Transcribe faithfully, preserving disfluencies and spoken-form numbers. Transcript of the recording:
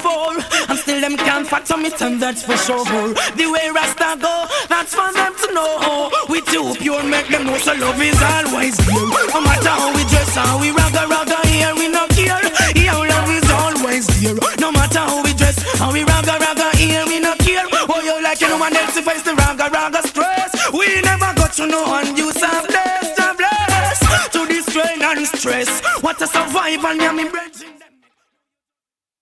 before, and still them can't fathom it, and that's for sure. The way Rasta go, that's for them to know. We too pure, make them know so love is always here. No matter how we dress, how we ragga ragga here, we no care. Yeah, love is always there. No matter how we dress, how we ragga ragga here, we no care. Oh, you like anyone else to face the ragga ragga stress. We never got to know and you are blessed, blessed to this strain and stress. What a survival, yeah, me.